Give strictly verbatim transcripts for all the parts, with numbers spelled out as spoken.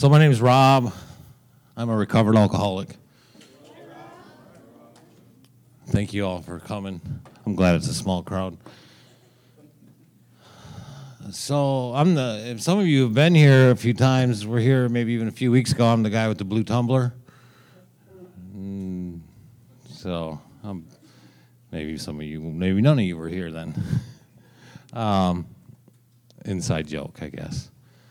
So my name is Rob. I'm a recovered alcoholic. Thank you all for coming. I'm glad it's a small crowd. So I'm the, if some of you have been here a few times, we're here maybe even a few weeks ago, I'm the guy with the blue tumbler. Mm, so um, maybe some of you, maybe none of you were here then. um, inside joke, I guess.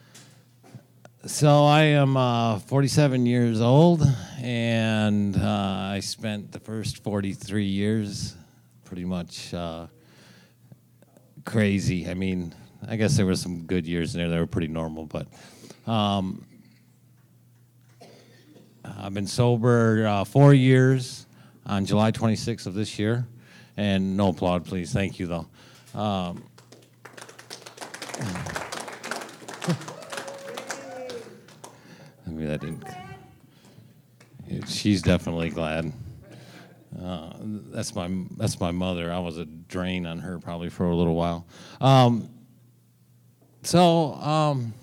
So I am uh, forty-seven years old, and uh, I spent the first forty-three years pretty much uh, crazy. I mean, I guess there were some good years in there that were pretty normal, but um, I've been sober uh, four years on July twenty-sixth of this year, and no applaud, please. Thank you, though. Um, Maybe that didn't. She's definitely glad. Uh, that's my that's my mother. I was a drain on her probably for a little while. Um, so um,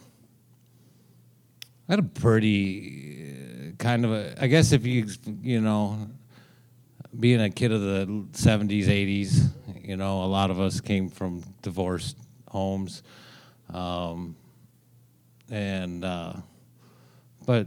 I had a pretty uh, kind of a. I guess if you you know, being a kid of the seventies, eighties, you know, a lot of us came from divorced homes, um, and. Uh, But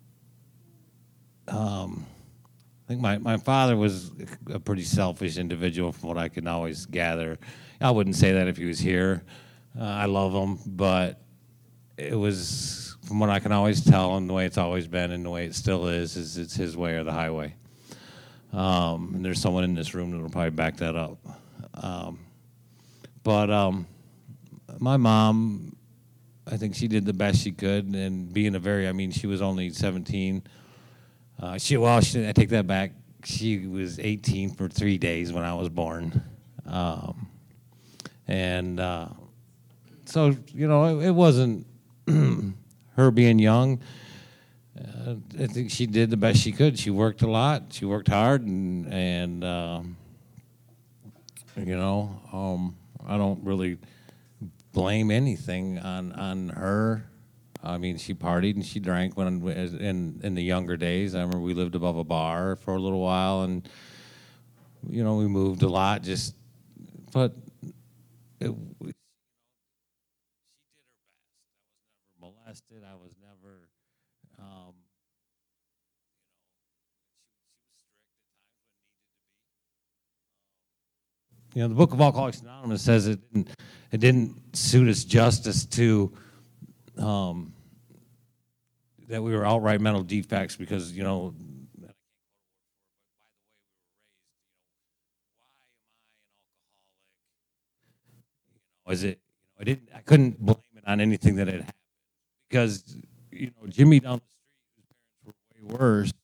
um, I think my, my father was a pretty selfish individual from what I can always gather. I wouldn't say that if he was here. Uh, I love him, but it was, from what I can always tell and the way it's always been and the way it still is, is it's his way or the highway. Um, and there's someone in this room that will probably back that up. Um, but um, my mom... I think she did the best she could, and being a very, I mean, she was only seventeen. Uh, she, well, she, I take that back. She was eighteen for three days when I was born. Um, and uh, so, you know, it, it wasn't her being young. Uh, I think she did the best she could. She worked a lot. She worked hard, and, and um, you know, um, I don't really blame anything on, on her. I mean, she partied and she drank when in in the younger days. I remember we lived above a bar for a little while, and you know we moved a lot. Just, but it, she did her best. I was never molested. I was never, um, you know, she, she was strict at times when needed to be. You know, the Book of Alcoholics Anonymous says it didn't, it didn't suit us justice to um, that we were outright mental defects because, you know, was it, you know, I didn't, I couldn't blame it on anything that had happened because, you know, Jimmy down the street, whose parents were way worse,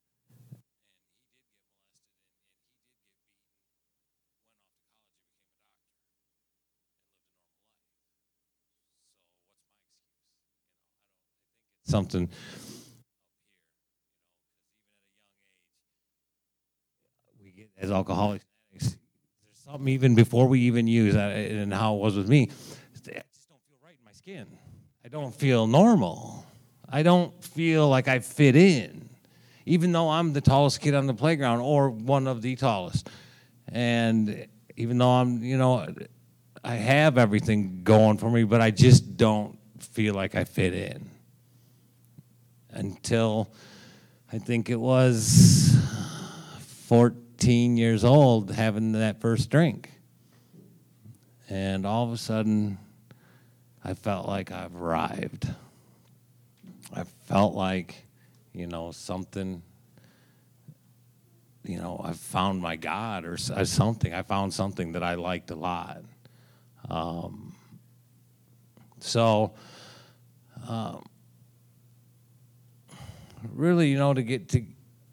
something we get as alcoholics. There's something even before we even use, uh, and how it was with me. I just don't feel right in my skin. I don't feel normal. I don't feel like I fit in, even though I'm the tallest kid on the playground or one of the tallest. And even though I'm, you know, I have everything going for me, but I just don't feel like I fit in. Until I think it was fourteen years old, having that first drink. And all of a sudden, I felt like I've arrived. I felt like, you know, something, you know, I found my God or something. I found something that I liked a lot. Um, so, um, really, you know, to get to,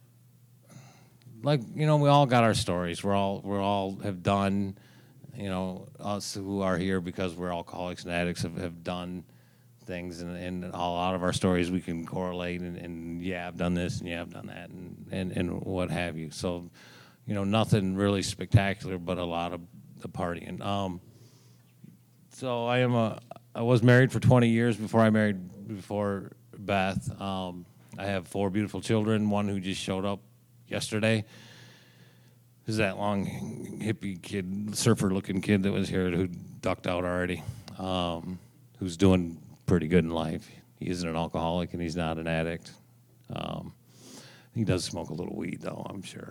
like, you know, we all got our stories. We're all, we're all have done, you know, us who are here because we're alcoholics and addicts have, have done things, and, and a lot of our stories we can correlate, and, and yeah, I've done this, and yeah, I've done that, and, and, and what have you. So, you know, nothing really spectacular, but a lot of the partying. Um, so I am a, I was married for twenty years before I married, before Beth. Um, I have four beautiful children, one who just showed up yesterday. Who's that long hippie kid, surfer-looking kid that was here who ducked out already, um, who's doing pretty good in life. He isn't an alcoholic, and he's not an addict. Um, he does smoke a little weed, though, I'm sure.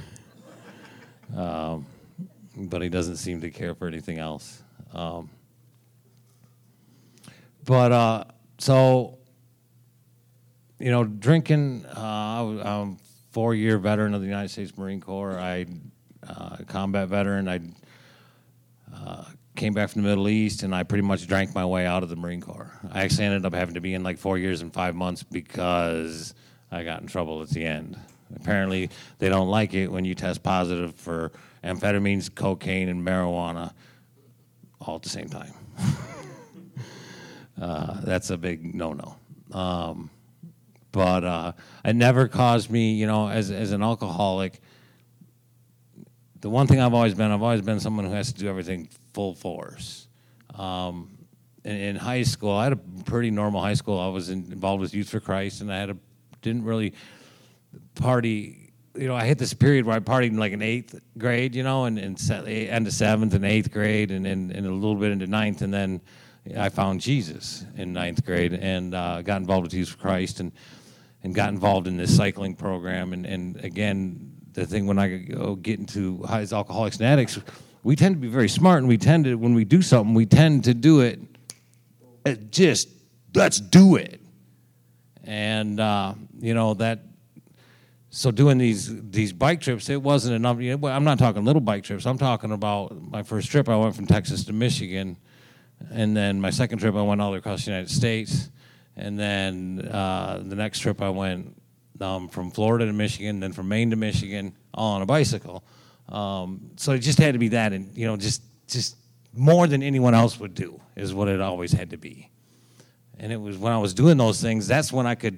um, but he doesn't seem to care for anything else. Um, but, uh, so, you know, drinking, uh, I'm four-year veteran of the United States Marine Corps. I, uh, combat veteran. I uh, came back from the Middle East, and I pretty much drank my way out of the Marine Corps. I actually ended up having to be in like four years and five months because I got in trouble at the end. Apparently, they don't like it when you test positive for amphetamines, cocaine, and marijuana all at the same time. uh, that's a big no-no. Um, But uh, it never caused me, you know, as as an alcoholic, the one thing I've always been, I've always been someone who has to do everything full force. Um, in, in high school, I had a pretty normal high school. I was in, involved with Youth for Christ, and I had a, didn't really party, you know, I hit this period where I partied in like an eighth grade, you know, and, and se- end of seventh and eighth grade, and, and, and a little bit into ninth, and then I found Jesus in ninth grade, and uh, got involved with Youth for Christ, and and got involved in this cycling program. And, and again, the thing when I go get into as alcoholics and addicts, we tend to be very smart, and we tend to, when we do something, we tend to do it, it just, let's do it. And, uh, you know, that, so doing these these bike trips, it wasn't enough. You know, I'm not talking little bike trips. I'm talking about my first trip, I went from Texas to Michigan. And then my second trip, I went all across the United States. And then uh, the next trip I went um, from Florida to Michigan, then from Maine to Michigan, all on a bicycle. Um, so it just had to be that, and you know, just just more than anyone else would do is what it always had to be. And it was when I was doing those things, that's when I could,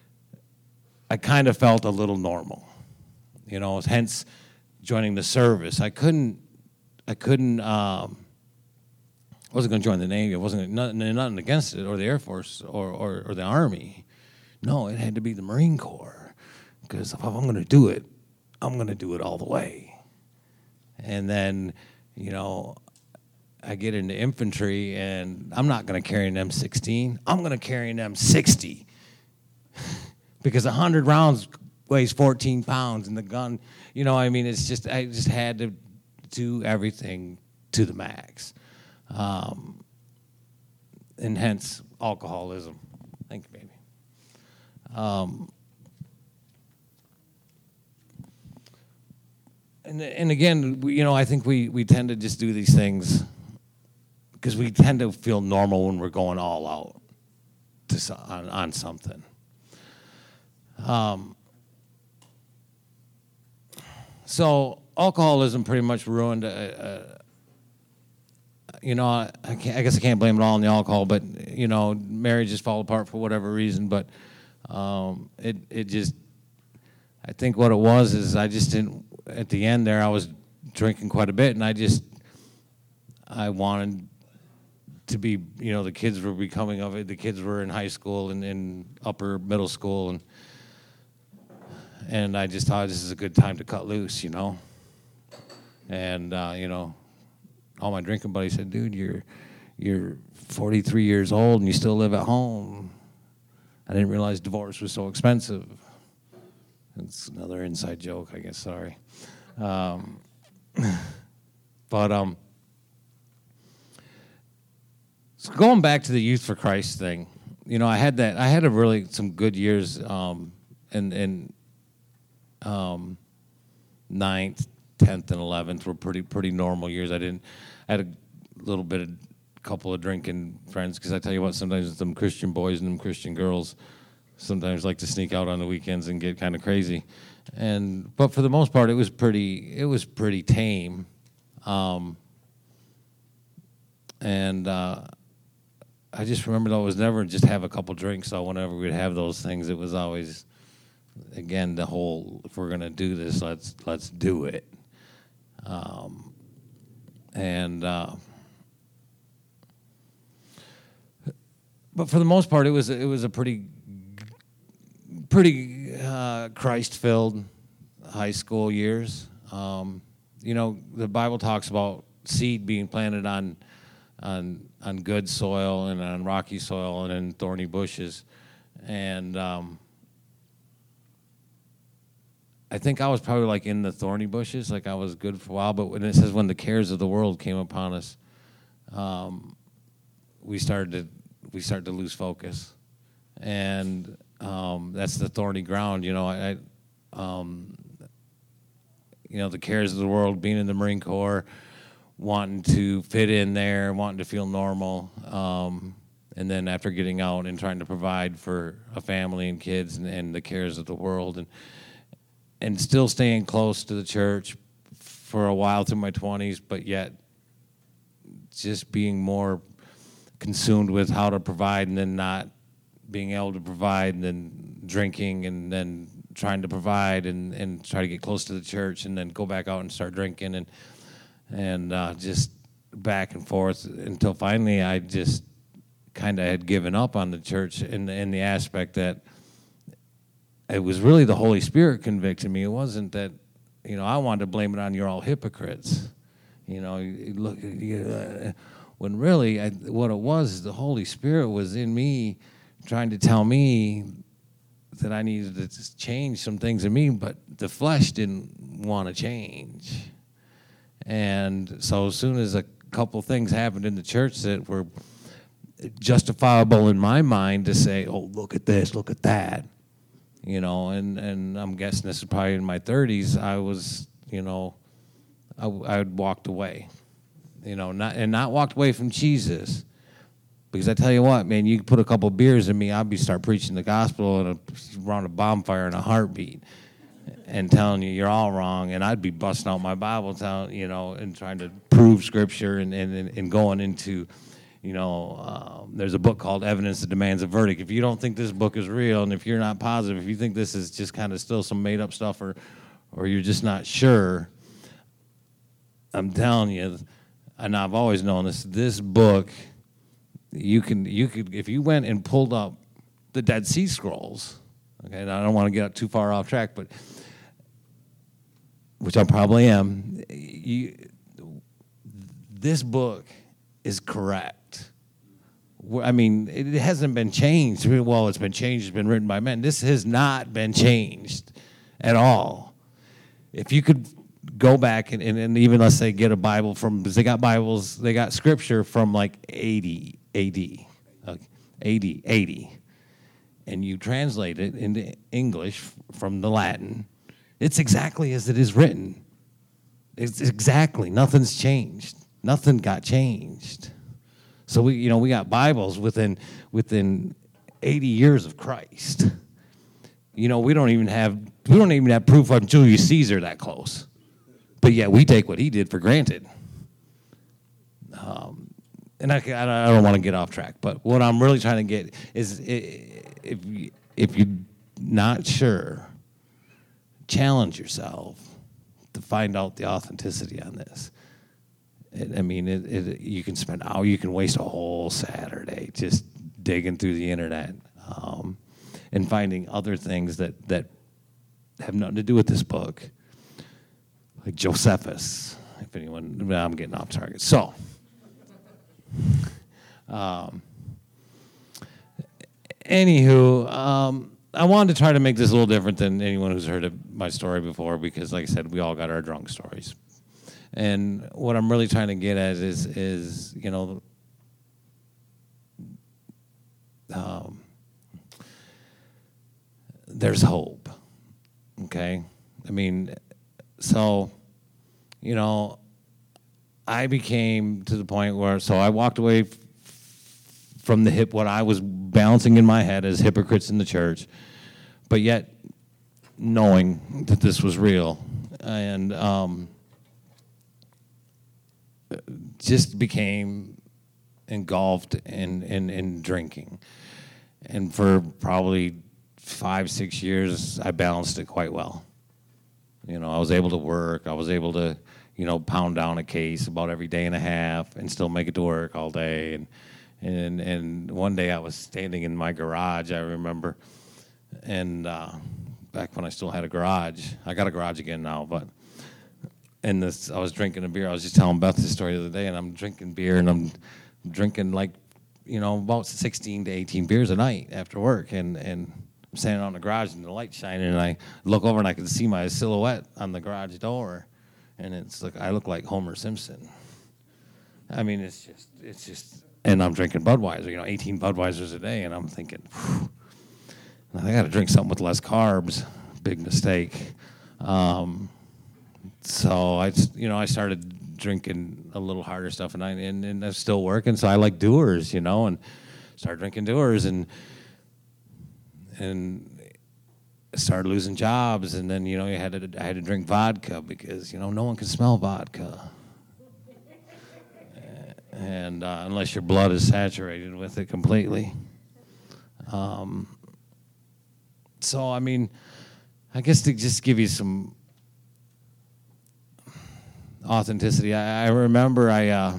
I kind of felt a little normal, you know. Hence, joining the service, I couldn't, I couldn't. Um, I wasn't going to join the Navy. I wasn't nothing, nothing against it, or the Air Force, or, or, or the Army. No, it had to be the Marine Corps, because if I'm going to do it, I'm going to do it all the way. And then, you know, I get into infantry, and I'm not going to carry an M sixteen. I'm going to carry an M sixty, because one hundred rounds weighs fourteen pounds, and the gun, you know, I mean, it's just, I just had to do everything to the max. Um, and hence alcoholism. Thank you, baby. Um, and and again, we, you know, I think we, we tend to just do these things because we tend to feel normal when we're going all out to, on, on something. Um, so alcoholism pretty much ruined a, a You know, I, I, can't, I guess I can't blame it all on the alcohol, but, you know, marriages fall apart for whatever reason. But um, it it just, I think what it was is I just didn't, at the end there, I was drinking quite a bit, and I just, I wanted to be, you know, the kids were becoming of it. The kids were in high school and in upper middle school, and and I just thought this is a good time to cut loose, you know. And, uh, you know, all my drinking buddies said, dude, you're you're forty-three years old and you still live at home. I didn't realize divorce was so expensive. It's another inside joke, I guess, sorry. Um, but um, so going back to the Youth for Christ thing, you know, I had that, I had a really, some good years um, in, in um, ninth, tenth, and eleventh were pretty pretty normal years. I didn't, I had a little bit of, couple of drinking friends, because I tell you what, sometimes them Christian boys and them Christian girls sometimes like to sneak out on the weekends and get kind of crazy. And but for the most part, it was pretty, it was pretty tame. Um, and uh, I just remember though, it was never just have a couple drinks. So whenever we'd have those things, it was always, again, the whole, if we're gonna do this, let's let's do it. Um, and uh, but for the most part, it was it was a pretty pretty uh, Christ-filled high school years. Um, you know, the Bible talks about seed being planted on on on good soil and on rocky soil and in thorny bushes, and um, I think I was probably like in the thorny bushes, like I was good for a while. But when it says when the cares of the world came upon us, um, we started to we started to lose focus, and um, that's the thorny ground. You know, I, I um, you know, the cares of the world, being in the Marine Corps, wanting to fit in there, wanting to feel normal, um, and then after getting out and trying to provide for a family and kids, and, and the cares of the world, and and still staying close to the church for a while through my twenties, but yet just being more consumed with how to provide and then not being able to provide, and then drinking, and then trying to provide and, and try to get close to the church, and then go back out and start drinking, and and uh, just back and forth until finally I just kind of had given up on the church in, in the aspect that it was really the Holy Spirit convicting me. It wasn't that, you know, I wanted to blame it on you're all hypocrites. You know, you look, you, uh, when really I, what it was is the Holy Spirit was in me trying to tell me that I needed to change some things in me, but the flesh didn't want to change. And so as soon as a couple things happened in the church that were justifiable in my mind to say, oh, look at this, look at that, you know, and, and I'm guessing this is probably in my thirties, I was, you know, I, I had walked away, you know, not and not walked away from Jesus. Because I tell you what, man, you put a couple beers in me, I'd be start preaching the gospel and around a bonfire in a heartbeat and telling you you're all wrong, and I'd be busting out my Bible, telling, you know, and trying to prove Scripture, and, and, and going into, you know, um, there's a book called Evidence That Demands a Verdict. If you don't think this book is real, and if you're not positive, if you think this is just kind of still some made-up stuff, or or you're just not sure, I'm telling you, and I've always known this, this book, you can, you could, if you went and pulled up the Dead Sea Scrolls, okay, and I don't want to get too far off track, but, which I probably am, you, this book is correct. I mean, it hasn't been changed. Well, it's been changed, it's been written by men. This has not been changed at all. If you could go back and, and, and even, let's say, get a Bible from, because they got Bibles, they got Scripture from like eighty A D, okay, eighty, eighty, and you translate it into English from the Latin, it's exactly as it is written. It's exactly, nothing's changed. Nothing got changed. So we, you know, we got Bibles within within eighty years of Christ. You know, we don't even have we don't even have proof of Julius Caesar that close, but yet we take what he did for granted. Um, and I, I don't want to get off track, but what I'm really trying to get is, if you, if you're not sure, challenge yourself to find out the authenticity on this. It, I mean, it, it, you can spend hour, you can waste a whole Saturday just digging through the internet, um, and finding other things that, that have nothing to do with this book, like Josephus. If anyone, well, I'm getting off target. So, um, anywho, um, I wanted to try to make this a little different than anyone who's heard of my story before, because, like I said, we all got our drunk stories. And what I'm really trying to get at is, is you know, um, there's hope, okay? I mean, so, you know, I became to the point where, so I walked away f- from the hip, what I was balancing in my head as hypocrites in the church, but yet knowing that this was real. And, um, just became engulfed in, in, in drinking. And for probably five, six years, I balanced it quite well. You know, I was able to work. I was able to, you know, pound down a case about every day and a half and still make it to work all day. And and and one day I was standing in my garage, I remember, and uh, back when I still had a garage. I got a garage again now, but and this I was drinking a beer. I was just telling Beth this story the other day, and I'm drinking beer, and I'm drinking like, you know, about sixteen to eighteen beers a night after work, and and I'm standing on the garage and the light's shining, and I look over and I can see my silhouette on the garage door, and it's like I look like Homer Simpson. I mean, it's just it's just, and I'm drinking Budweiser, you know, eighteen Budweisers a day, and I'm thinking, whew, I got to drink something with less carbs. Big mistake. Um, so I, you know, I started drinking a little harder stuff, and I and, and I'm still working. So I like Dewar's, you know, and started drinking Dewar's, and and started losing jobs. And then, you know, you had to I had to drink vodka because, you know, no one can smell vodka, and uh, unless your blood is saturated with it completely. Um, so I mean, I guess to just give you some authenticity, I, I remember I, uh,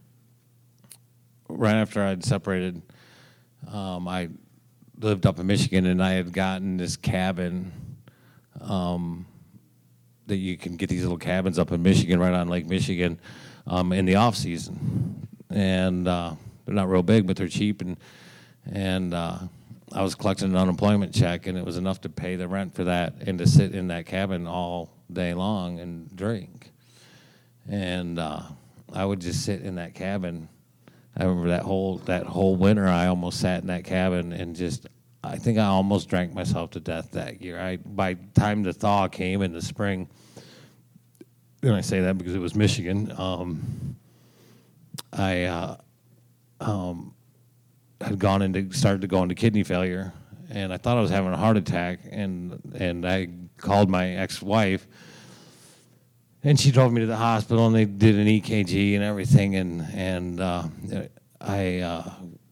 right after I'd separated, um, I lived up in Michigan, and I had gotten this cabin, um, that you can get these little cabins up in Michigan, right on Lake Michigan, um, in the off season. And uh, they're not real big, but they're cheap, and, and uh, I was collecting an unemployment check, and it was enough to pay the rent for that and to sit in that cabin all day long and drink. And uh, I would just sit in that cabin. I remember that whole that whole winter, I almost sat in that cabin and just, I think I almost drank myself to death that year. I by the time the thaw came in the spring, and I say that because it was Michigan, um, I uh, um, had gone into started to go into kidney failure, and I thought I was having a heart attack, and and I called my ex-wife, and she drove me to the hospital, and they did an E K G and everything, and and uh, I uh,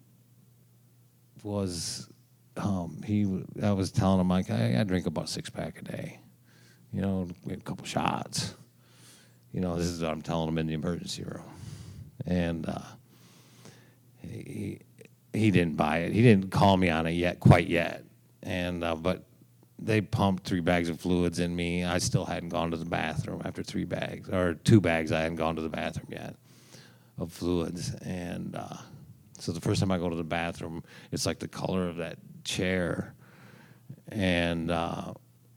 was um, he I was telling him, like, I, I drink about six pack a day, you know, a couple shots, you know. This is what I'm telling him in the emergency room, and uh, he. He didn't buy it. He didn't call me on it yet, quite yet. And uh, but they pumped three bags of fluids in me. I still hadn't gone to the bathroom after three bags, or two bags. I hadn't gone to the bathroom yet of fluids. And uh, so the first time I go to the bathroom, it's like the color of that chair. And uh,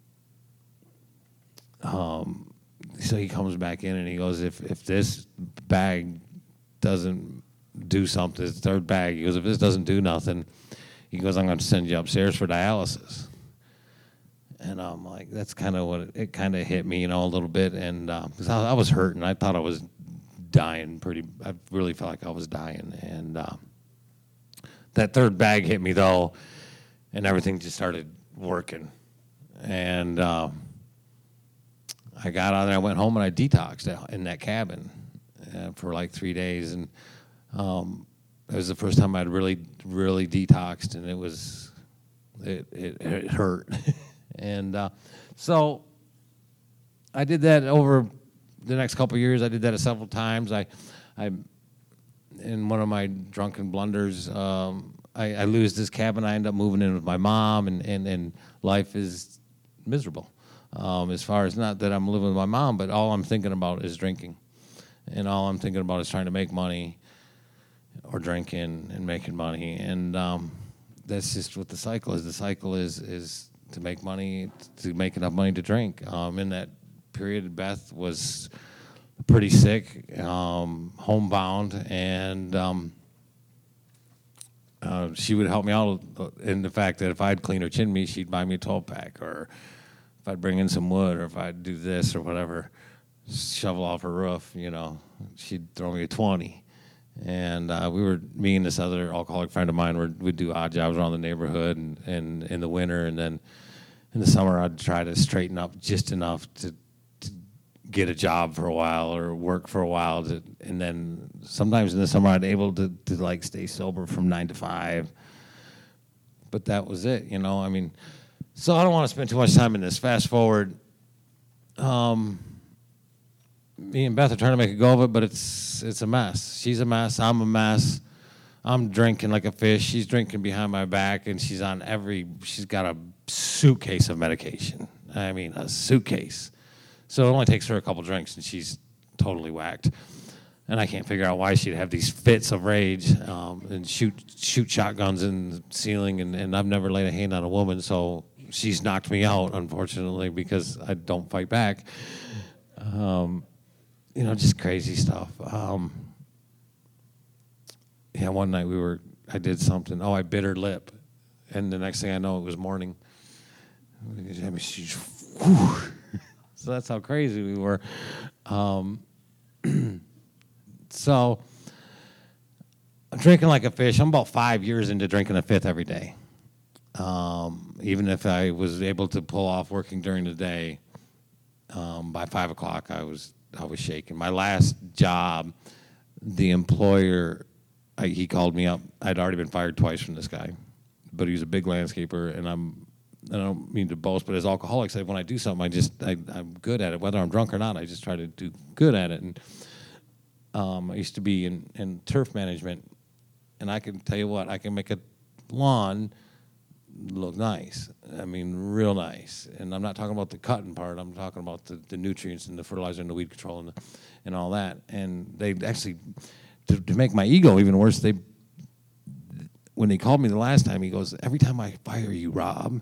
um, so he comes back in and he goes, if if this bag doesn't do something, it's third bag. He goes, if this doesn't do nothing, he goes, I'm going to send you upstairs for dialysis. And I'm like, that's kind of what it, it kind of hit me, you know, a little bit. And because uh, I, I was hurting, I thought I was dying pretty. I really felt like I was dying. And uh, that third bag hit me though, and everything just started working. And uh, I got out there, I went home, and I detoxed in that cabin uh, for like three days, and Um, it was the first time I'd really, really detoxed, and it was, it it, it hurt. And uh, so I did that over the next couple of years. I did that several times. I, I, in one of my drunken blunders, um, I, I lose this cabin. I end up moving in with my mom, and, and, and life is miserable. Um, as far as, not that I'm living with my mom, but all I'm thinking about is drinking, and all I'm thinking about is trying to make money, or drinking and making money. And um, that's just what the cycle is. The cycle is is to make money, to make enough money to drink. Um, in that period, Beth was pretty sick, um, homebound, and um, uh, she would help me out in the fact that if I'd clean her chin meat, she'd buy me a twelve pack, or if I'd bring in some wood, or if I'd do this or whatever, shovel off her roof, you know, she'd throw me a twenty. And uh, we were, me and this other alcoholic friend of mine, were, we'd do odd jobs around the neighborhood, and, and in the winter, and then in the summer I'd try to straighten up just enough to, to get a job for a while or work for a while, to, and then sometimes in the summer I'd be able to, to like stay sober from nine to five. But that was it, you know. I mean, so I don't want to spend too much time in this. Fast forward. Um, Me and Beth are trying to make a go of it, but it's it's a mess. She's a mess. I'm a mess. I'm drinking like a fish. She's drinking behind my back, and she's on every. She's got a suitcase of medication. I mean, a suitcase. So it only takes her a couple drinks, and she's totally whacked. And I can't figure out why she'd have these fits of rage um, and shoot shoot shotguns in the ceiling. And, and I've never laid a hand on a woman, so she's knocked me out, unfortunately, because I don't fight back. Um, you know, just crazy stuff. Um, yeah, one night we were, I did something. Oh, I bit her lip. And the next thing I know, it was morning. I mean, she's, whew. So that's how crazy we were. Um, so I'm drinking like a fish. I'm about five years into drinking a fifth every day. Um, even if I was able to pull off working during the day, um, by five o'clock I was I was shaking. My last job, the employer, I, he called me up. I'd already been fired twice from this guy, but he was a big landscaper, and I'm I don't mean to boast, but as alcoholics, when I do something, I just I, I'm good at it, whether I'm drunk or not. I just try to do good at it. And um, I used to be in, in turf management, and I can tell you what, I can make a lawn look nice. I mean, real nice. And I'm not talking about the cutting part. I'm talking about the, the nutrients and the fertilizer and the weed control and, the, and all that. And they actually, to, to make my ego even worse, they when they called me the last time, he goes, every time I fire you, Rob,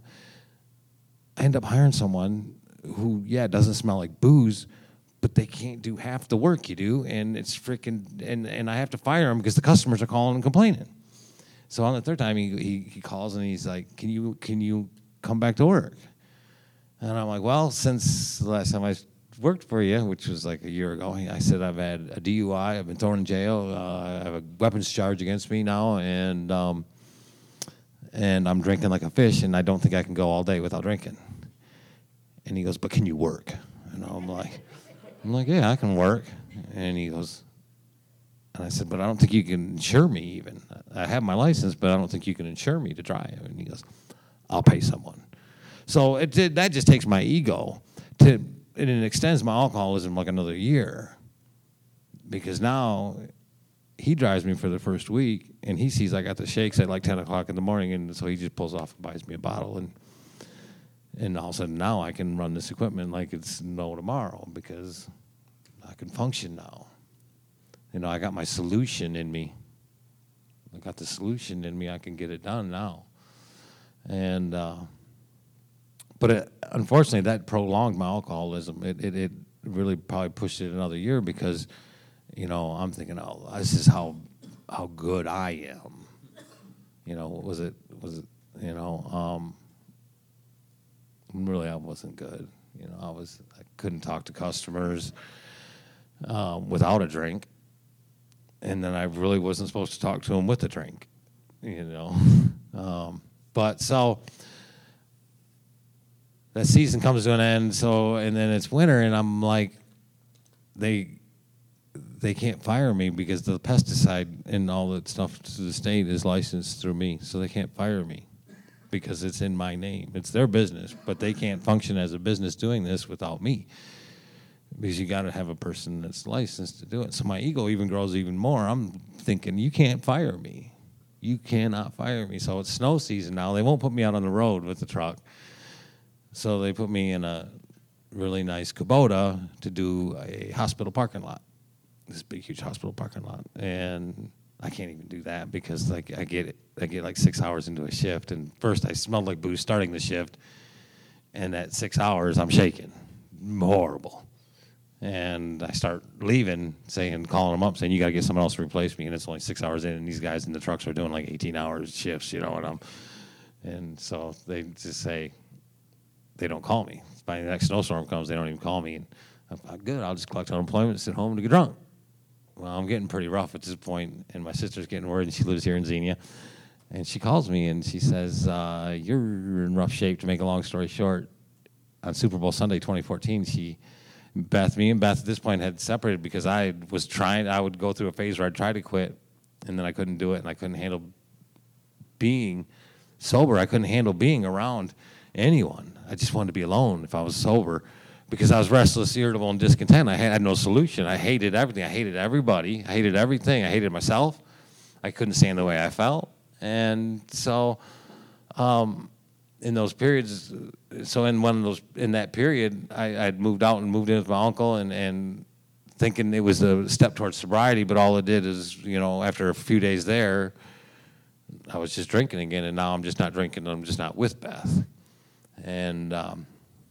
I end up hiring someone who, yeah, doesn't smell like booze, but they can't do half the work you do, and it's freaking, and, and I have to fire them because the customers are calling and complaining. So on the third time, he, he he calls and he's like, can you can you come back to work? And I'm like, well, since the last time I worked for you, which was like a year ago, I said I've had a D U I, I've been thrown in jail, uh, I have a weapons charge against me now, and um, and I'm drinking like a fish, and I don't think I can go all day without drinking. And he goes, but can you work? And I'm like, I'm like, yeah, I can work. And he goes, and I said, but I don't think you can insure me even. I have my license, but I don't think you can insure me to drive. And he goes, I'll pay someone. So it, it that just takes my ego to, and it extends my alcoholism like another year, because now he drives me for the first week, and he sees I got the shakes at like ten o'clock in the morning, and so he just pulls off and buys me a bottle, and and all of a sudden now I can run this equipment like it's no tomorrow because I can function now. You know, I got my solution in me. I got the solution in me. I can get it done now. And uh, but it, unfortunately, that prolonged my alcoholism. It, it it really probably pushed it another year because, you know, I'm thinking, oh, this is how how good I am. You know, was it was it you know, um, really I wasn't good. You know, I was I couldn't talk to customers um, without a drink. And then I really wasn't supposed to talk to him with a drink, you know. um, but so that season comes to an end. So and then it's winter, and I'm like, they they can't fire me because the pesticide and all that stuff to the state is licensed through me, so they can't fire me because it's in my name. It's their business, but they can't function as a business doing this without me. Because you got to have a person that's licensed to do it. So my ego even grows even more. I'm thinking, you can't fire me. You cannot fire me. So it's snow season now. They won't put me out on the road with the truck. So they put me in a really nice Kubota to do a hospital parking lot. This big, huge hospital parking lot. And I can't even do that because like I get it. I get like six hours into a shift. And first I smelled like booze starting the shift. And at six hours, I'm shaking. Horrible. And I start leaving, saying, calling them up, saying, you got to get someone else to replace me. And it's only six hours in, and these guys in the trucks are doing like eighteen hours shifts, you know. And I'm, and so they just say, they don't call me. By the next snowstorm comes, they don't even call me. And I'm like, good, I'll just collect unemployment and sit home and get drunk. Well, I'm getting pretty rough at this point, and my sister's getting worried, and she lives here in Xenia. And she calls me, and she says, uh, you're in rough shape, to make a long story short. On Super Bowl Sunday twenty fourteen, she... Beth, me and Beth at this point had separated because I was trying, I would go through a phase where I'd try to quit, and then I couldn't do it, and I couldn't handle being sober. I couldn't handle being around anyone. I just wanted to be alone if I was sober because I was restless, irritable, and discontent. I had no solution. I hated everything. I hated everybody. I hated everything. I hated myself. I couldn't stand the way I felt. And so um, in those periods, so in one of those, in that period, I, I'd moved out and moved in with my uncle, and, and thinking it was a step towards sobriety, but all it did is, you know, after a few days there, I was just drinking again, and now I'm just not drinking, I'm just not with Beth. And um,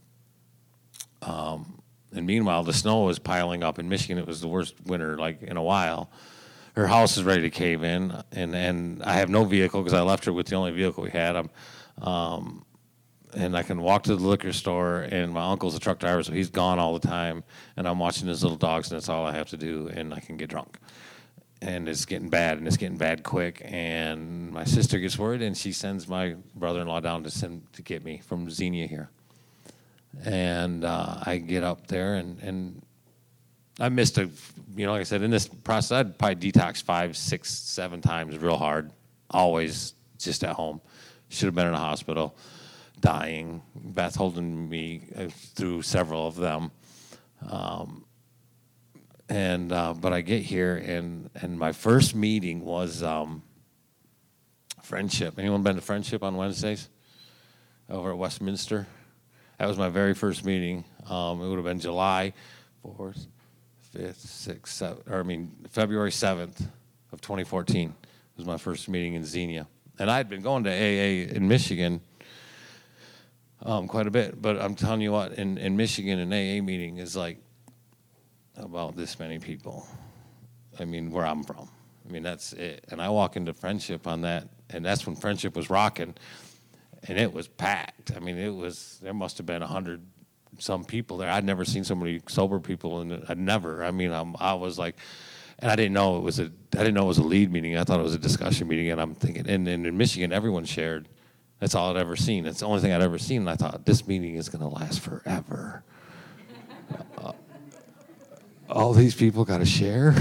um, and meanwhile, the snow was piling up in Michigan. It was the worst winter, like, in a while. Her house is ready to cave in, and, and I have no vehicle because I left her with the only vehicle we had. I'm, um, and I can walk to the liquor store, and my uncle's a truck driver, so he's gone all the time, and I'm watching his little dogs, and that's all I have to do, and I can get drunk. And it's getting bad, and it's getting bad quick, and my sister gets worried, and she sends my brother-in-law down to send to get me from Xenia here. And uh, I get up there, and, and I missed a, you know, like I said, in this process, I'd probably detox five, six, seven times real hard, always just at home. Should have been in a hospital, dying. Beth holding me through several of them. Um, and uh, but I get here, and, and my first meeting was um, Friendship. Anyone been to Friendship on Wednesdays over at Westminster? That was my very first meeting. Um, it would have been July fourth, fifth, sixth, seventh, or I mean, February seventh of twenty fourteen was my first meeting in Xenia. And I had been going to A A in Michigan um, quite a bit, but I'm telling you what, in, in Michigan, an A A meeting is like about this many people. I mean, where I'm from. I mean, that's it. And I walk into Friendship on that, and that's when Friendship was rocking, and it was packed. I mean, it was, there must have been a hundred some people there. I'd never seen so many sober people, and I'd never. I mean, I'm, I was like, and I didn't know it was a, I didn't know it was a lead meeting. I thought it was a discussion meeting, and I'm thinking, and, and in Michigan, everyone shared. That's all I'd ever seen. It's the only thing I'd ever seen, and I thought, this meeting is going to last forever. uh, all these people got to share.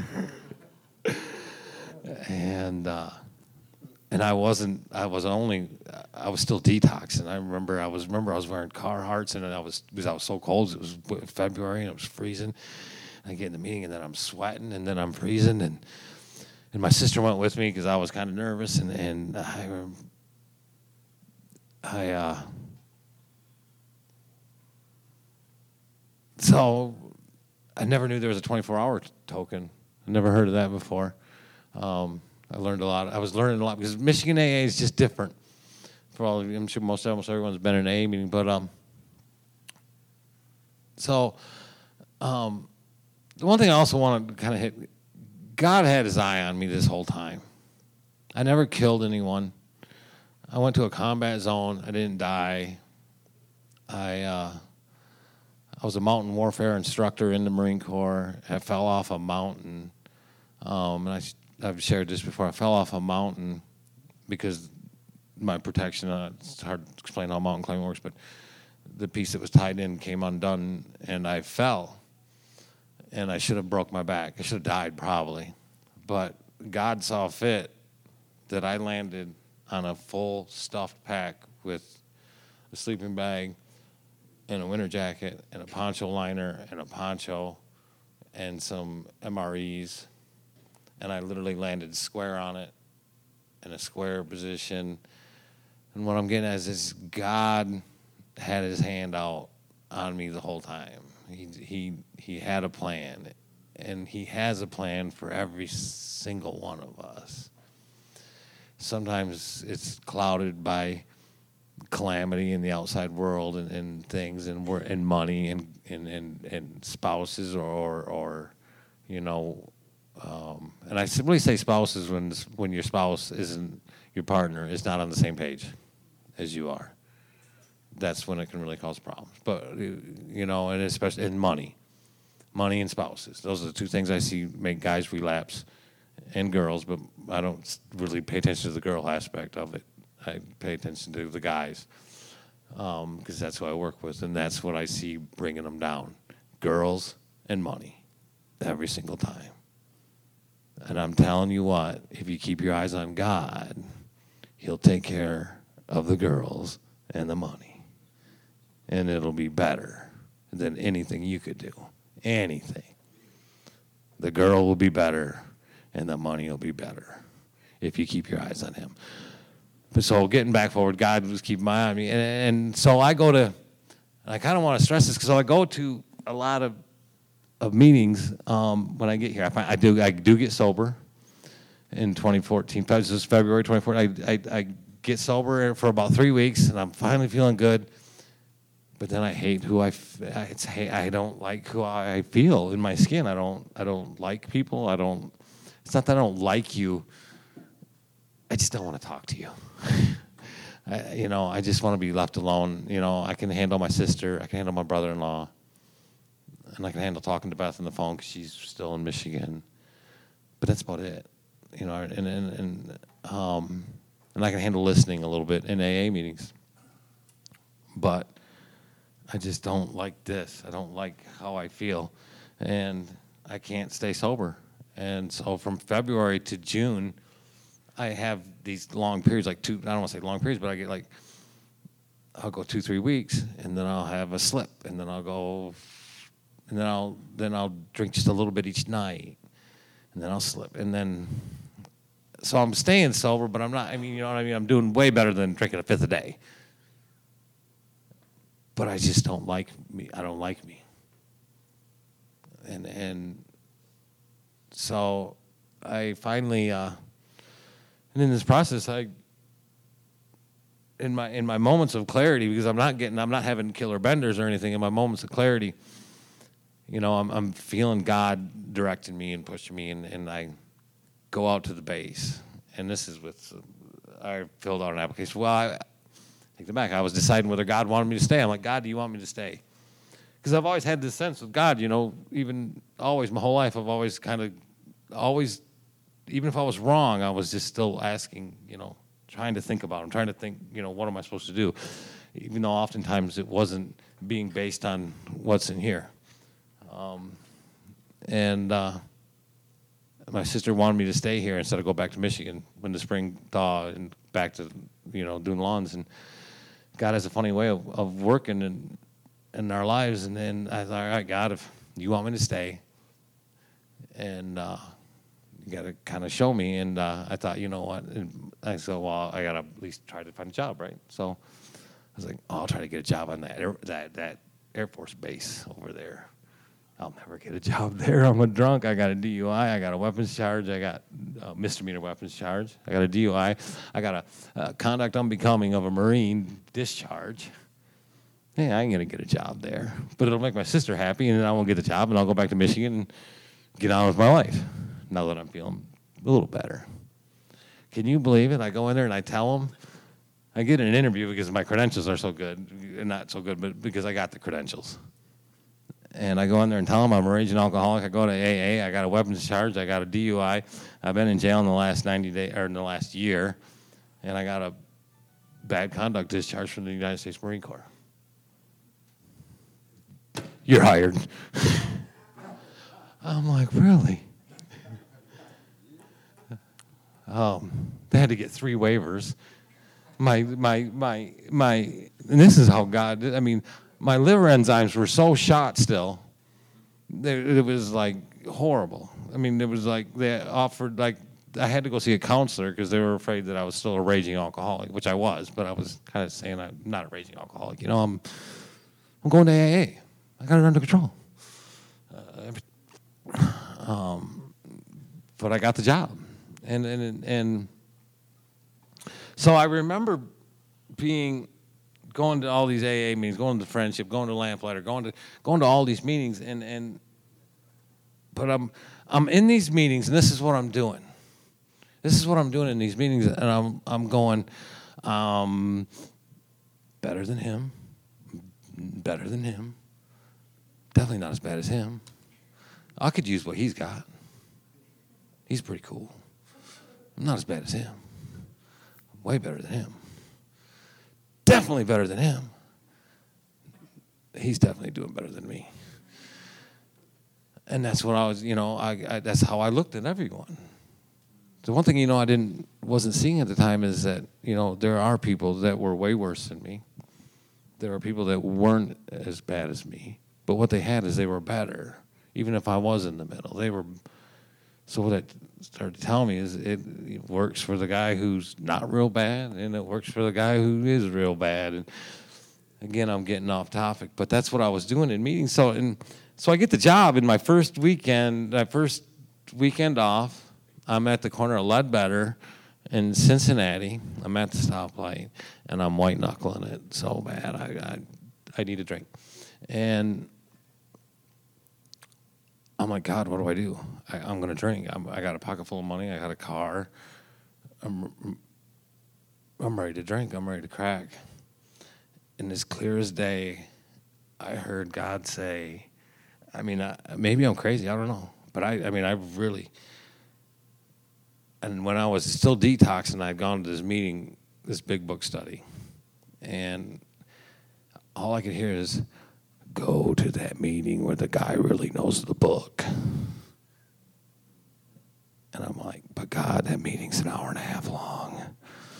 and uh, and I wasn't, I was only, I was still detoxing. I remember I was, remember I was wearing Carhartts, and I was, because I was so cold, it was February, and it was freezing. I get in the meeting, and then I'm sweating, and then I'm freezing, and and my sister went with me because I was kind of nervous, and and I, I uh, so I never knew there was a twenty-four hour token. I never heard of that before. Um, I learned a lot. I was learning a lot because Michigan A A is just different. For all of you, I'm sure most almost everyone's been in an A A meeting, but um, so um. The one thing I also wanted to kind of hit, God had his eye on me this whole time. I never killed anyone. I went to a combat zone. I didn't die. I uh, I was a mountain warfare instructor in the Marine Corps. I fell off a mountain. Um, and I, I've shared this before. I fell off a mountain because my protection, uh, it's hard to explain how mountain climbing works, but the piece that was tied in came undone, and I fell. And I should have broke my back. I should have died probably. But God saw fit that I landed on a full stuffed pack with a sleeping bag and a winter jacket and a poncho liner and a poncho and some M R Es. And I literally landed square on it in a square position. And what I'm getting at is this: God had his hand out on me the whole time. He he he had a plan, and he has a plan for every single one of us. Sometimes it's clouded by calamity in the outside world and, and things, and we're and money and and, and, and spouses or, or or you know, um, and I simply say spouses when when your spouse isn't your partner is not on the same page as you are. That's when it can really cause problems. But, you know, and especially in money. Money and spouses. Those are the two things I see make guys relapse, and girls, but I don't really pay attention to the girl aspect of it. I pay attention to the guys because um, that's who I work with, and that's what I see bringing them down. Girls and money every single time. And I'm telling you what, if you keep your eyes on God, he'll take care of the girls and the money. And it'll be better than anything you could do. Anything. The girl will be better, and the money will be better if you keep your eyes on him. But so getting back forward, God was keeping my eye on me. And, and so I go to, I kind of want to stress this because I go to a lot of, of meetings um, when I get here. I, find, I, do, I do get sober in twenty fourteen. This is February twenty fourteen. I, I, I get sober for about three weeks, and I'm finally feeling good. But then I hate who I, I, it's, I don't like who I feel in my skin. I don't, I don't like people. I don't, it's not that I don't like you. I just don't want to talk to you. I, you know, I just want to be left alone. You know, I can handle my sister. I can handle my brother-in-law. And I can handle talking to Beth on the phone because she's still in Michigan. But that's about it. You know, and, and, and, um, and I can handle listening a little bit in A A meetings. But I just don't like this. I don't like how I feel. And I can't stay sober. And so from February to June, I have these long periods, like two, I don't want to say long periods, but I get like, I'll go two, three weeks, and then I'll have a slip, and then I'll go, and then I'll, then I'll drink just a little bit each night, and then I'll slip, and then, so I'm staying sober, but I'm not, I mean, you know what I mean? I'm doing way better than drinking a fifth a day. But I just don't like me, I don't like me. And, and so I finally, uh, and in this process, I, in my in my moments of clarity, because I'm not getting, I'm not having killer benders or anything. In my moments of clarity, you know, I'm I'm feeling God directing me and pushing me, and, and I go out to the base. And this is with, I filled out an application. Well, I take it back. I was deciding whether God wanted me to stay. I'm like, God, do you want me to stay? Because I've always had this sense with God, you know, even always my whole life, I've always kind of, always. Even if I was wrong, I was just still asking, you know, trying to think about it. I'm trying to think, you know, what am I supposed to do? Even though oftentimes it wasn't being based on what's in here. Um, and uh, my sister wanted me to stay here instead of go back to Michigan when the spring thaw and back to, you know, doing lawns. And God has a funny way of, of working in, in our lives. And then I thought, all right, God, if you want me to stay, and uh, you got to kind of show me. And uh, I thought, you know what? And I said, well, I got to at least try to find a job, right? So I was like, oh, I'll try to get a job on that Air, that that Air Force base over there. I'll never get a job there. I'm a drunk. I got a D U I. I got a weapons charge. I got a misdemeanor weapons charge. I got a D U I. I got a uh, conduct unbecoming of a Marine discharge. Yeah, I ain't going to get a job there. But it'll make my sister happy, and then I won't get the job, and I'll go back to Michigan and get on with my life. Now that I'm feeling a little better. Can you believe it? I go in there and I tell them. I get an interview because my credentials are so good. Not so good, but because I got the credentials. And I go in there and tell them I'm a raging alcoholic. I go to A A. I got a weapons charge. I got a D U I. I've been in jail in the last ninety days, or in the last year. And I got a bad conduct discharge from the United States Marine Corps. You're hired. I'm like, really? Um, they had to get three waivers. My, my, my, my, and this is how God did. I mean, my liver enzymes were so shot still. They, it was like horrible. I mean, it was like they offered, like, I had to go see a counselor because they were afraid that I was still a raging alcoholic, which I was, but I was kind of saying I'm not a raging alcoholic. You know, I'm, I'm going to A A. I got it under control. Uh, um, but I got the job. And, and and so I remember being going to all these A A meetings, going to Friendship, going to Lamplighter, going to going to all these meetings, and and but I'm I'm in these meetings, and this is what I'm doing. This is what I'm doing in these meetings, and I'm I'm going um, better than him, better than him, definitely not as bad as him. I could use what he's got. He's pretty cool. I'm not as bad as him. I'm way better than him. Definitely better than him. He's definitely doing better than me. And that's what I was, you know, I, I that's how I looked at everyone. The one thing, you know, I didn't wasn't seeing at the time is that, you know, there are people that were way worse than me. There are people that weren't as bad as me. But what they had is they were better. Even if I was in the middle. They were So what it started telling me is it, it works for the guy who's not real bad, and it works for the guy who is real bad. And again, I'm getting off topic, but that's what I was doing in meetings. So and so I get the job in my first weekend, my first weekend off. I'm at the corner of Ledbetter in Cincinnati. I'm at the stoplight, and I'm white knuckling it so bad. I I, I need a drink, and I'm like, God, what do I do? I, I'm going to drink. I'm, I got a pocket full of money. I got a car. I'm, I'm ready to drink. I'm ready to crack. And as clear as day, I heard God say, I mean, I, maybe I'm crazy. I don't know. But I, I mean, I really, and when I was still detoxing, I'd gone to this meeting, this big book study. And all I could hear is, go to that meeting where the guy really knows the book. And I'm like, but God, that meeting's an hour and a half long.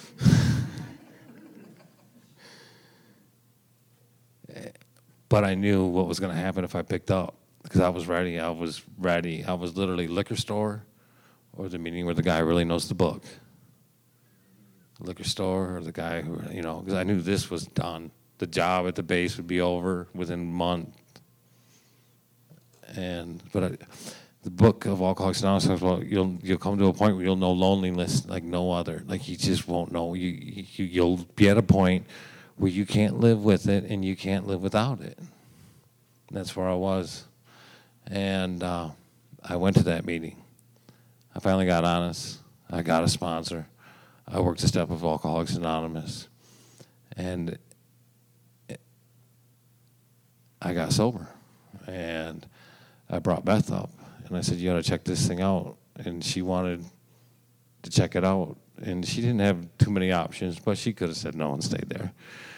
But I knew what was going to happen if I picked up, because I was ready. I was ready. I was literally liquor store or the meeting where the guy really knows the book. Liquor store or the guy who, you know, because I knew this was done. The job at the base would be over within a month. And but I, the book of Alcoholics Anonymous talks about you'll you'll come to a point where you'll know loneliness like no other. Like you just won't know. You, you you'll be at a point where you can't live with it and you can't live without it. And that's where I was. And uh, I went to that meeting. I finally got honest. I got a sponsor. I worked a step of Alcoholics Anonymous. And I got sober, and I brought Beth up, and I said, you got to check this thing out. And she wanted to check it out, and she didn't have too many options, but she could have said no and stayed there.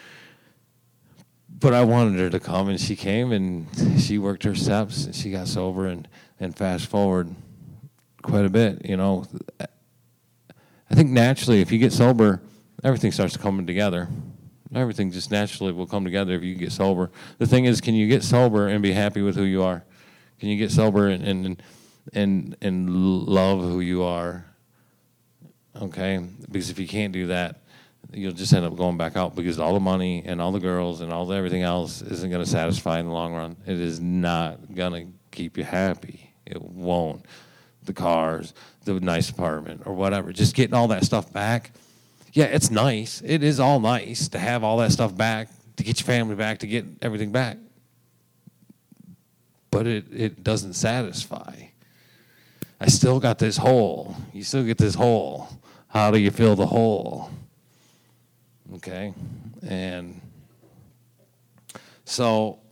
But I wanted her to come, and she came, and she worked her steps, and she got sober, and, and fast forward quite a bit, you know. I think naturally, if you get sober, everything starts coming together. Everything just naturally will come together if you get sober. The thing is, can you get sober and be happy with who you are? Can you get sober and and and, and love who you are? Okay? Because if you can't do that, you'll just end up going back out, because all the money and all the girls and all the everything else isn't going to satisfy in the long run. It is not going to keep you happy. It won't. The cars, the nice apartment, or whatever. Just getting all that stuff back. Yeah, it's nice. It is all nice to have all that stuff back, to get your family back, to get everything back. But it, it doesn't satisfy. I still got this hole. You still get this hole. How do you fill the hole? Okay? And so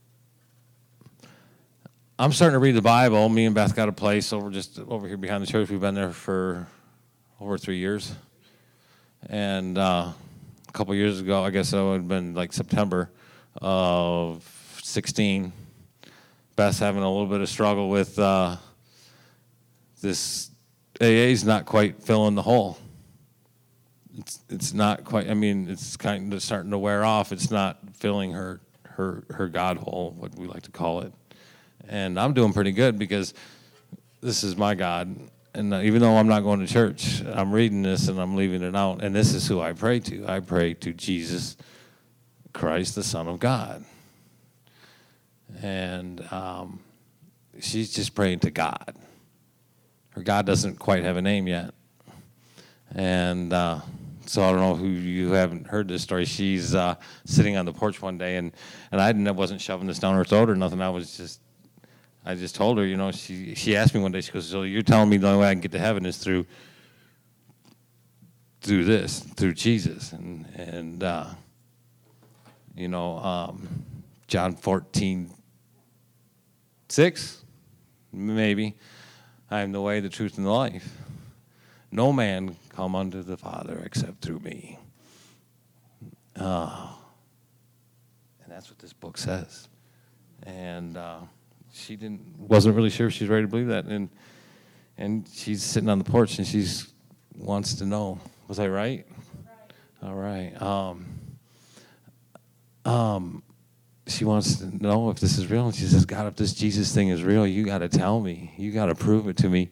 I'm starting to read the Bible. Me and Beth got a place over just over here behind the church. We've been there for over three years. And uh, a couple years ago, I guess it would have been like September of sixteen, Beth's having a little bit of struggle with uh, this A A's not quite filling the hole. It's it's not quite, I mean, it's kind of starting to wear off. It's not filling her, her, her God hole, what we like to call it. And I'm doing pretty good because this is my God. And even though I'm not going to church, I'm reading this and I'm leaving it out. And this is who I pray to. I pray to Jesus Christ, the Son of God. And um, she's just praying to God. Her God doesn't quite have a name yet. And uh, so I don't know who you haven't heard this story. She's uh, sitting on the porch one day, and, and I wasn't shoving this down her throat or nothing. I was just... I just told her, you know, she she asked me one day, she goes, so you're telling me the only way I can get to heaven is through through this, through Jesus. And, and uh, you know, um, John fourteen six, maybe, I am the way, the truth, and the life. No man come unto the Father except through me. Uh, and that's what this book says. And... Uh, She didn't wasn't really sure if she's ready to believe that, and and she's sitting on the porch and she's wants to know. Was I right? Right. All right. Um, um, she wants to know if this is real, and she says, "God, if this Jesus thing is real, you got to tell me. You got to prove it to me."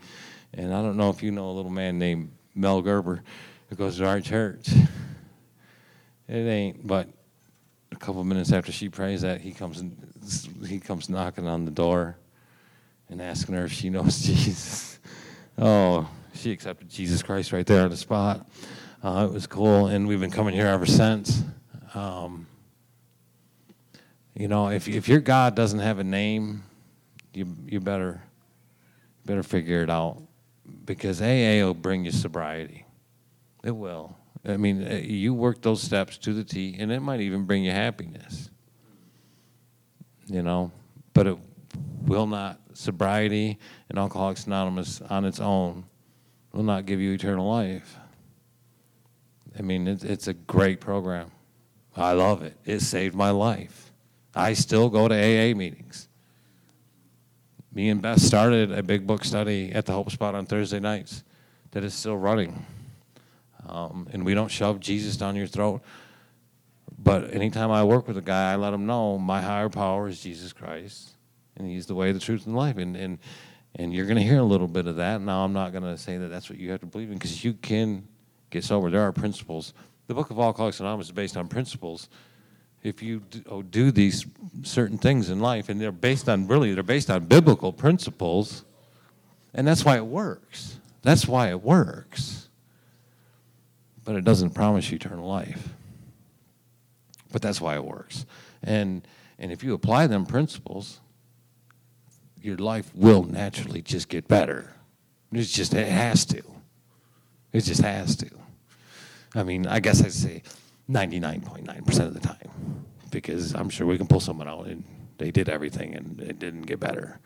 And I don't know if you know a little man named Mel Gerber who goes to our church. It ain't, but a couple minutes after she prays that, he comes in, he comes knocking on the door and asking her if she knows Jesus. Oh, she accepted Jesus Christ right there on the spot. Uh, it was cool, and we've been coming here ever since. Um, you know, if if your God doesn't have a name, you you better better figure it out, because A A will bring you sobriety. It will. I mean, you work those steps to the T, and it might even bring you happiness. You know, but it will not. Sobriety and Alcoholics Anonymous on its own will not give you eternal life. I mean, it's, it's a great program. I love it. It saved my life. I still go to A A meetings. Me and Beth started a big book study at the Hope Spot on Thursday nights that is still running. Um, and we don't shove Jesus down your throat. But anytime I work with a guy, I let him know my higher power is Jesus Christ. And he's the way, the truth, and life. And and, and you're going to hear a little bit of that. Now, I'm not going to say that that's what you have to believe in, because you can get sober. There are principles. The Book of Alcoholics Anonymous is based on principles. If you do, do these certain things in life, and they're based on, really, they're based on biblical principles, and that's why it works. That's why it works. But it doesn't promise you eternal life. But that's why it works. And and if you apply them principles, your life will naturally just get better. It's just, it has to. It just has to. I mean, I guess I'd say ninety-nine point nine percent of the time, because I'm sure we can pull someone out and they did everything and it didn't get better.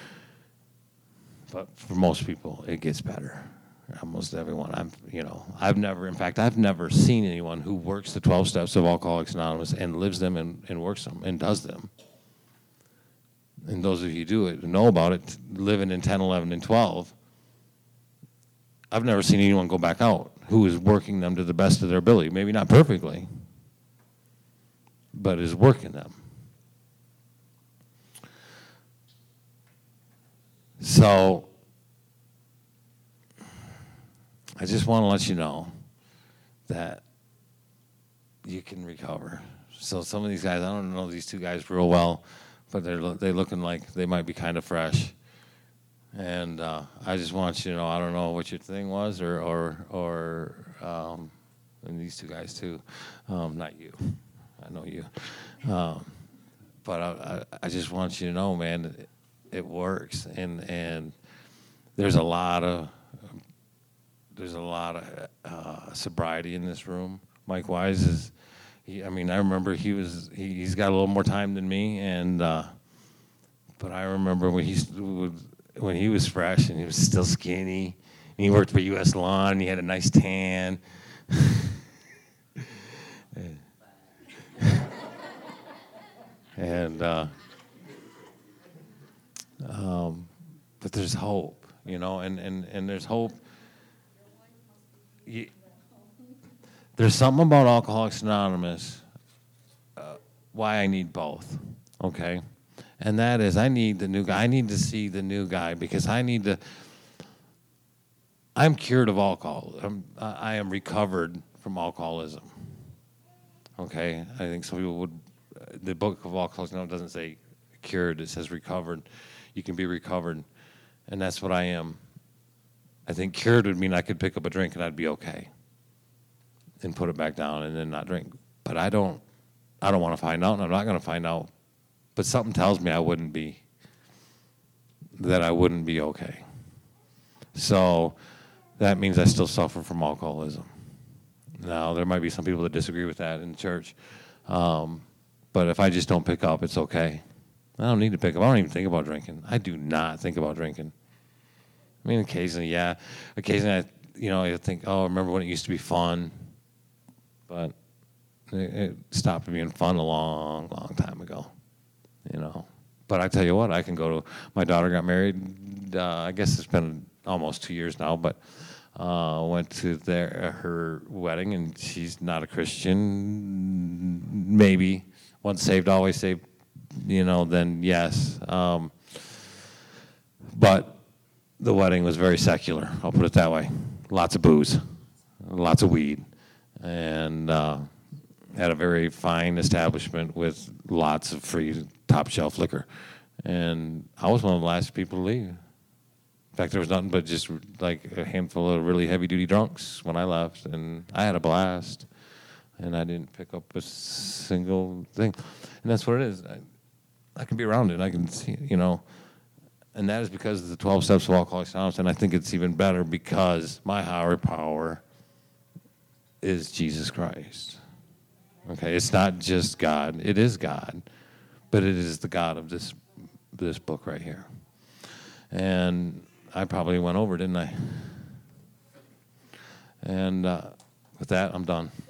But for most people, it gets better. Almost everyone. I've, you know, I've never, in fact, I've never seen anyone who works the twelve steps of Alcoholics Anonymous and lives them and, and works them and does them. And those of you who do it, who know about it, living in ten, eleven, and twelve, I've never seen anyone go back out who is working them to the best of their ability. Maybe not perfectly, but is working them. So I just want to let you know that you can recover. So some of these guys, I don't know these two guys real well, but they're they looking like they might be kind of fresh. And uh, I just want you to know, I don't know what your thing was, or or or um, and these two guys too, um, not you, I know you, um, but I, I I just want you to know, man, it, it works, and and there's a lot of there's a lot of uh, sobriety in this room. Mike Wise is, he, I mean, I remember he was he, he's got a little more time than me, and uh, but I remember when he would. when he was fresh and he was still skinny, and he worked for U S Lawn, and he had a nice tan. and uh, um, but there's hope, you know, and, and, and there's hope. You, there's something about Alcoholics Anonymous, uh, why I need both, okay? And that is, I need the new guy. I need to see the new guy, because I need to, I'm cured of alcohol. I'm, I am recovered from alcoholism. Okay? I think some people would, the Book of Alcoholics Anonymous doesn't say cured, it says recovered. You can be recovered, and that's what I am. I think cured would mean I could pick up a drink and I'd be okay, and put it back down and then not drink. But I don't, I don't want to find out, and I'm not going to find out. But something tells me I wouldn't be, that I wouldn't be okay. So that means I still suffer from alcoholism. Now, there might be some people that disagree with that in church. Um, but if I just don't pick up, it's okay. I don't need to pick up. I don't even think about drinking. I do not think about drinking. I mean, occasionally, yeah. Occasionally, I, you know, I think, oh, I remember when it used to be fun. But it, it stopped being fun a long, long time ago. You know, but I tell you what, I can go to, my daughter got married, uh, I guess it's been almost two years now, but uh, went to their, her wedding, and she's not a Christian, maybe, once saved, always saved, you know, then yes. Um, but the wedding was very secular. I'll put it that way. Lots of booze, lots of weed, and uh, had a very fine establishment with lots of free top shelf liquor. And I was one of the last people to leave. In fact, there was nothing but just like a handful of really heavy duty drunks when I left, and I had a blast. And I didn't pick up a single thing. And that's what it is. I, I can be around it. I can see, you know. And that is because of the twelve steps of Alcoholics Anonymous. And I think it's even better because my higher power is Jesus Christ. Okay, it's not just God. It is God. But it is the God of this this book right here. And I probably went over, didn't I? And uh, with that, I'm done.